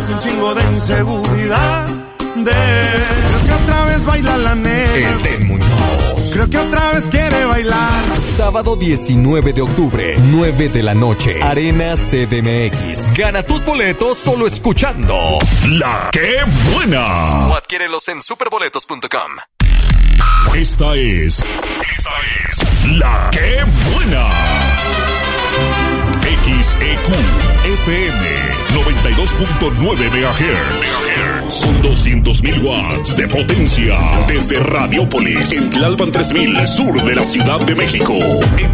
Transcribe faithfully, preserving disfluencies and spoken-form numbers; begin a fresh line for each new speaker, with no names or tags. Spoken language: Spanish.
un chingo de inseguridad. De... Creo que otra vez baila la nena.
Edén Muñoz.
Creo que otra vez quiere bailar.
Sábado diecinueve de octubre, nueve de la noche, Arena C D M X. Gana tus boletos solo escuchando La Que Buena. O adquiérelos en superboletos punto com.
Esta es... Esta es... La Que Buena. X E Q F M noventa y dos punto nueve megahertz. Con doscientos mil watts de potencia. Desde Radiópolis, en Tlalpan tres mil, sur de la Ciudad de México. En